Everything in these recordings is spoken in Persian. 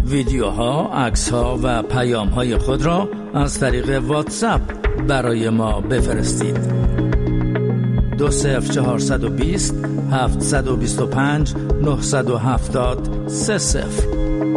ویدیوها، عکس‌ها و پیام‌های خود را از طریق واتساپ برای ما بفرستید. 20420 725 970 30.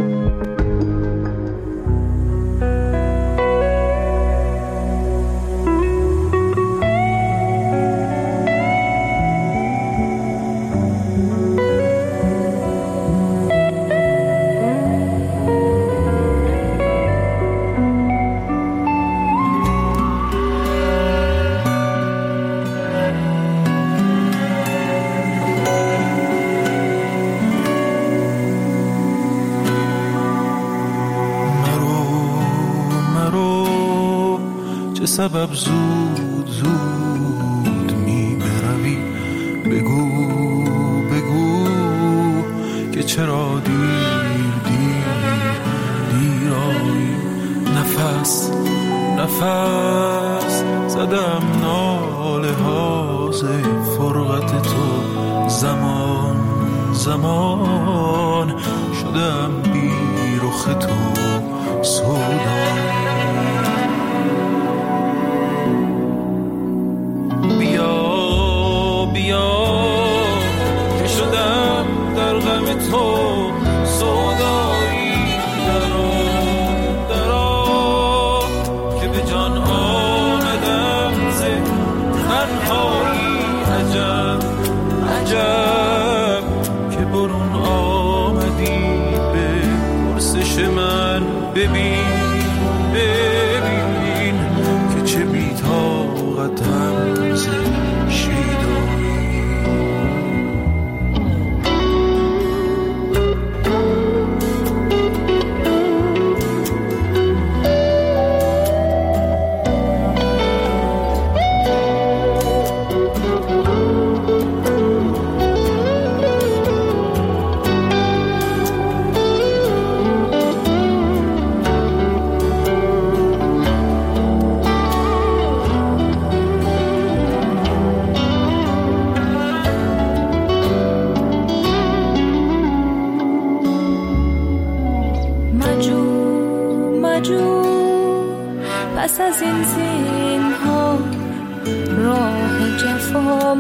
سبب زود زود می بروی، بگو بگو که چرا دیرایی. نفس نفس زدم ناله ها ز فرقت تو، زمان زمان شدم بی رخ تو سودایی. تو سودایی، درا که به جان آمدم ز تنهایی. عجب عجب که برون آمدی به پرسش من. ببین که چه بی طاقتم ز شیدایی. پس از این زینها راه جفا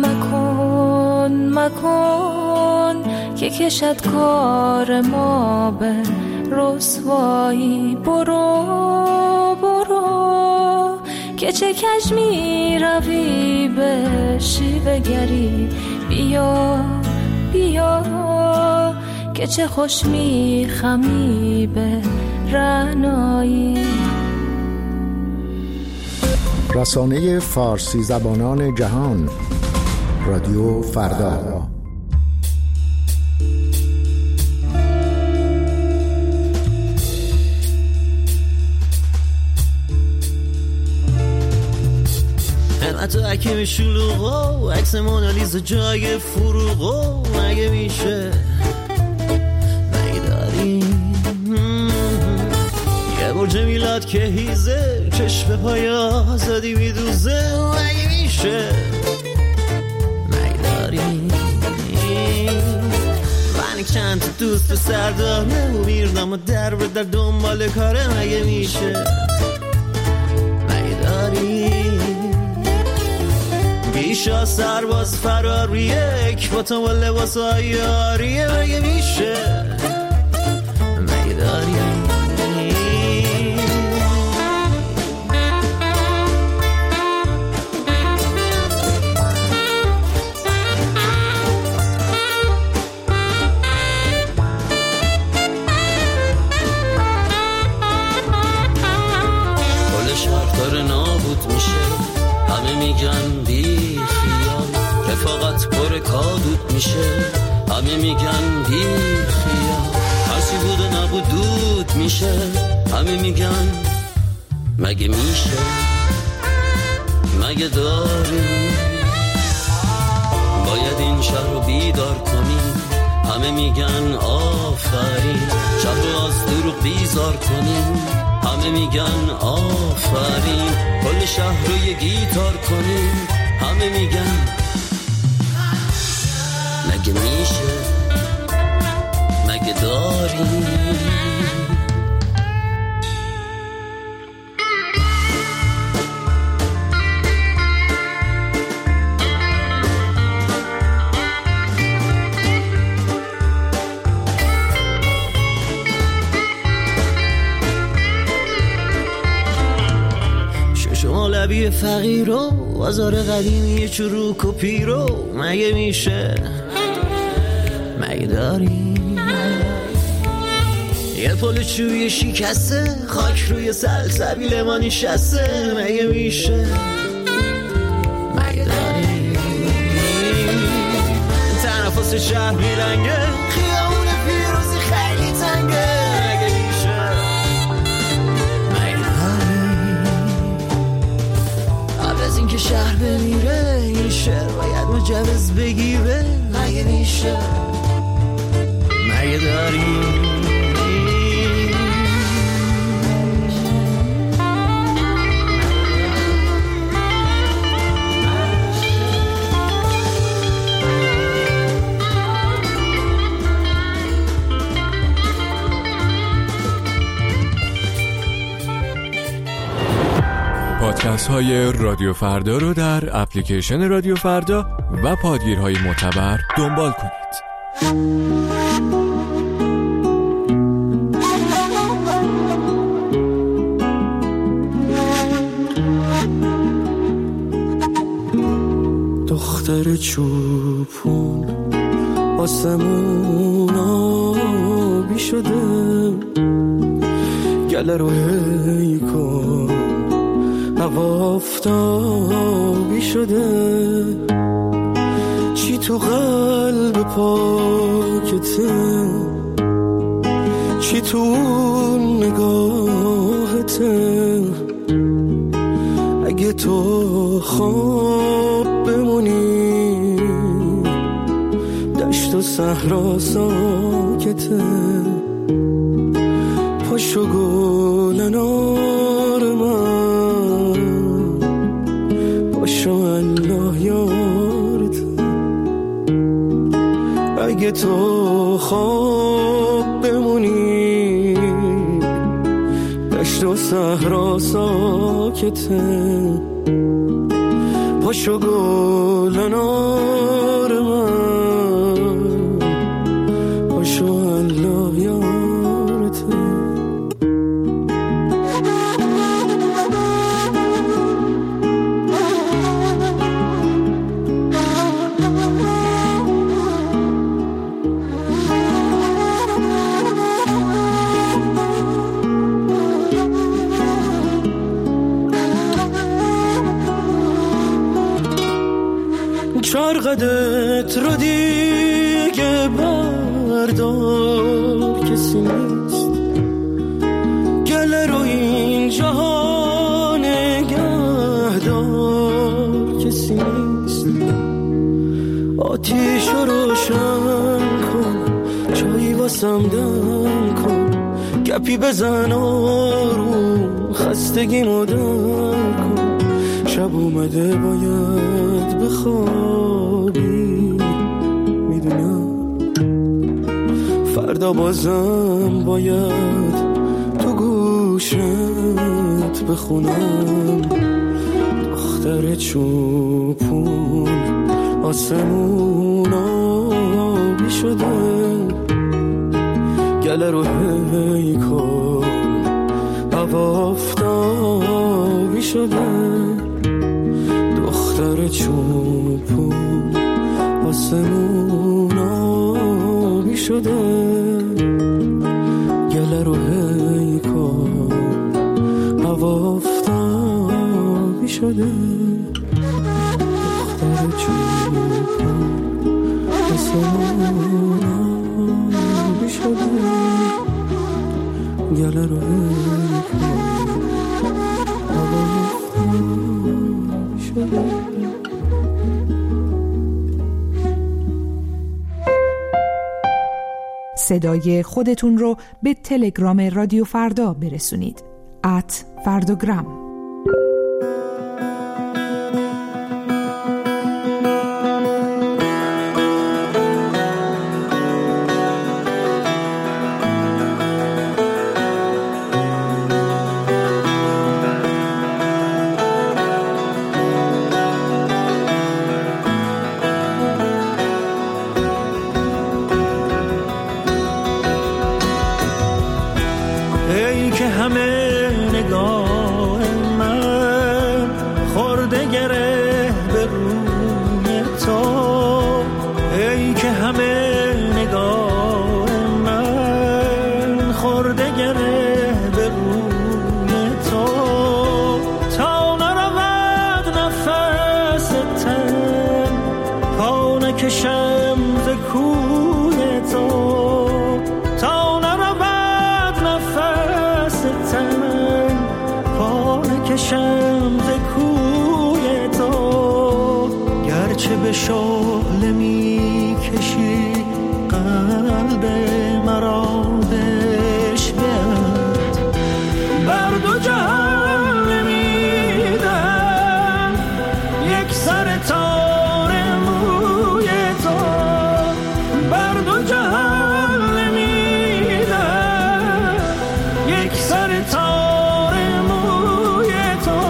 مکن که کشد کار ما به رسوایی. برو که چه کج می روی به شیوه گری. بیا که چه خوش می خمی به رعنایی. رسانه فارسی زبانان جهان، رادیو فردا. تو حکیم شلوغو، عکس مونالیزا جای فروغو. مگه میشه داری یه برج میلاد که هیزه، چشم پای آزادی میدوزه. مگه میشه داری من چند تا دوست سرداره و میردم و در به در دنبال کاره. مگه میشه داری بیشا سرباز فراریه، یک با تو و لباس آیاریه. مگه میشه داری کل شهر نابود میشه. همه میگن بی خیال، رفاقت پر کادود میشه. همه میگن بی خیال، هرچی بود و نبود دود میشه. همه میگن مگه میشه مگه داریم باید این شهر رو بیدار کنیم. همه میگن آفرین، شهر رو از دروغ بیزار کنیم. همه میگن آفرین، کل شهر رو یه گیتار کنیم. همه میگن مگه میشه مگه داریم شبیه فقیر و بازار قدیمی چروک و پیرو مگه میشه؟ مگه داریم یه پل چوی شکسته خاک روی سلسبیل ما نشسته مگه میشه؟ مگه داریم تنفس شهر میرنگه خیابون پیروزی خیلی تنگه مگه میشه؟ مگه داریم قبل از اینکه شهر بمیره این شهر باید مجوز بگیره مگه میشه؟ مگه داریم پادکست های رادیو فردا رو در اپلیکیشن رادیو فردا و پادگیرهای معتبر دنبال کنید. دختر چوپون آسمون آبی شده گله رو هی کن هوا آفتابی شده چی تو قلب پاکته چی تو نگاهته اگه تو خواب بمونی دشت و صحرا ساکته پاشو گل انار من پاشو الله یارت اگه تو خواب بمونی دشت و صحرا ساکته پاشو گل انار من پاشو الله یارته چرقدت رو دیگه بردار کسی نیست گله رو این جهان نگهدار کسی نیست آتیش رو روشن کن چایی واسم دم کن گپی بزن آروم خستگی مدن کن شب اومده باید بخوابی میدونم فردا بازم باید تو گوشت بخونم دختر چوپون آسمون آبی شده گله رو هی کن هوا آفتابی شده دختر چوپون آسمون آبی شده گله رو هی کن هوا آفتابی شده دختر چوپون آسمون آبی شده گله رو هی کن هوا آفتابی شده. صدای خودتون رو به تلگرام رادیو فردا برسونید @فرداگرام. ای که همه نگاه بکشم ز کوی تو تا نرود نفس تن، پا نکشم ز کوی تو گرچه به شعله می کشی قلب مرا بشکند. بر دو جهان نمیدم یک سر تار موی تو، بر دو جهان نمیدم یک سر تار موی تو.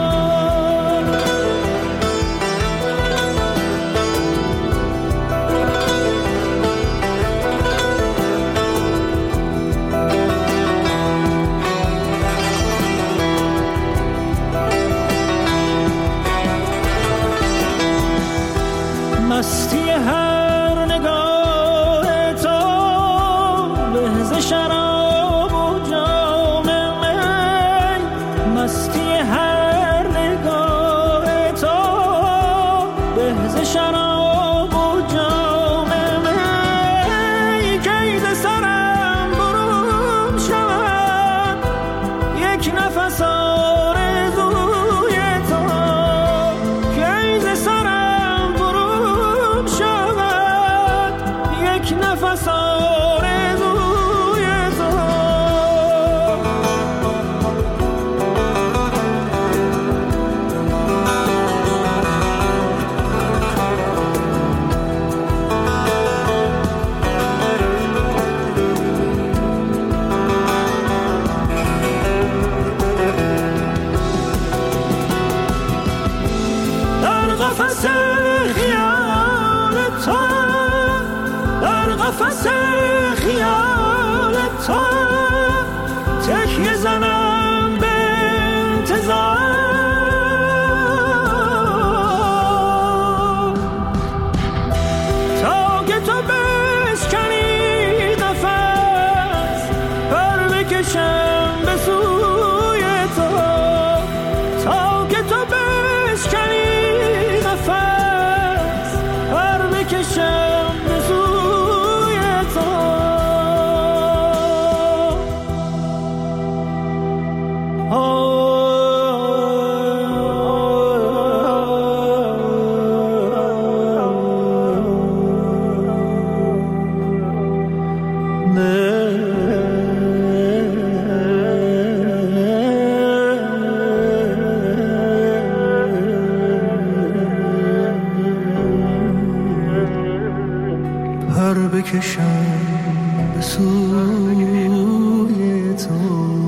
مستی هر نگاه تو به ز شراب و جام می، مستی هر نگاه تو به ز شراب و جام می. کید سرم برون شود یک نفس آرزوی تو، کید سرم برون شود یک نفس آرزوی تو. در قفس خیال تو، در قفس خیال تو تکیه زنم به انتظار، تا که تو بشکنی نفس پر بکشم به سوی تو، تا که تو بشکنی نفس پر بکشم به سوی تو. پر بکشم به سوی تو.